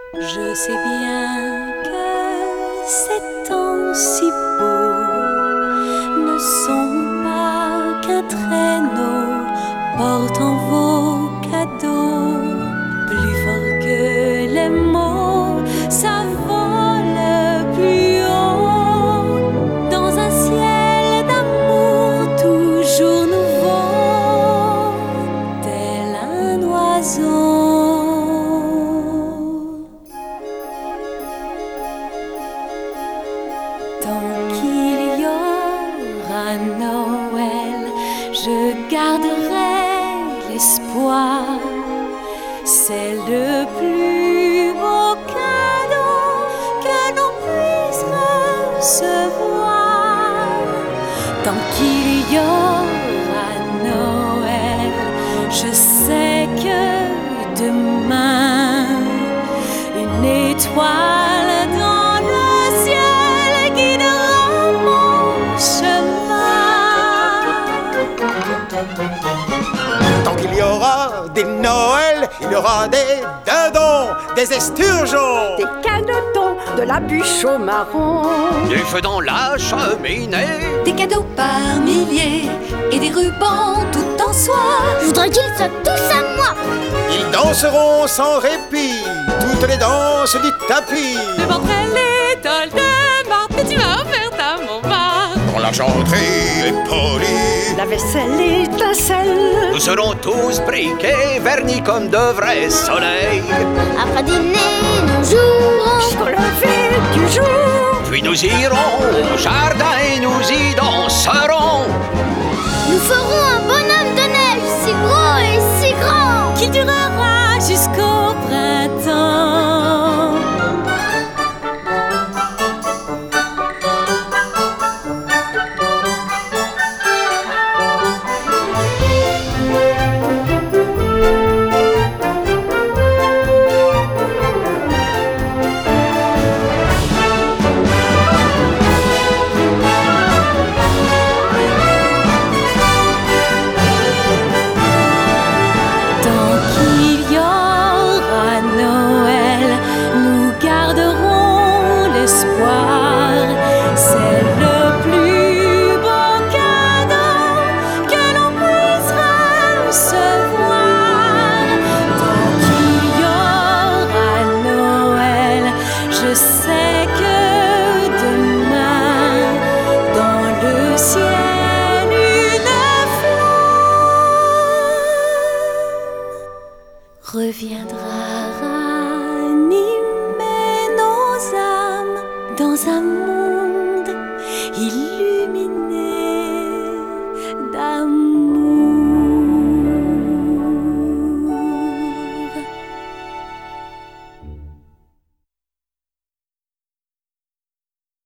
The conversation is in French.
Je sais bien que ces temps si beaux ne sont pas qu'un traîneau portant vos cadeaux. Plus fort que les mots, ça vole plus haut dans un ciel d'amour toujours nouveau, tel un oiseau. Tant qu'il y aura Noël, je garderai l'espoir. C'est le plus beau cadeau que l'on puisse recevoir. Tant qu'il y aura Noël, je sais que demain, une étoile dans le ciel guidera mon chemin. Tant qu'il y aura des Noëls, il y aura des dindons, des esturgeons, des canetons, de la bûche au marron, du feu dans la cheminée, des cadeaux par milliers et des rubans tout en soie. Je voudrais qu'ils soient tous à moi. Ils danseront sans répit, toutes les danses du tapis. Le ventrelle l'étole de Marthe que tu vas offert à mon bar. Quand l'argenterie est polie, la vaisselle étincelle. nous serons tous briquets, vernis comme de vrais soleils. Après dîner, nous jouerons Jusqu'au lever du jour, Puis nous irons au jardin et nous y danserons. Nous ferons un bonhomme de neige si gros et si grand Qui durera jusqu'au printemps. C'est le plus beau cadeau que l'on puisse recevoir. Tant qu'il y aura Noël, je sais que demain, dans le ciel, une flamme reviendra ranimer nos âmes dans un monde illuminé.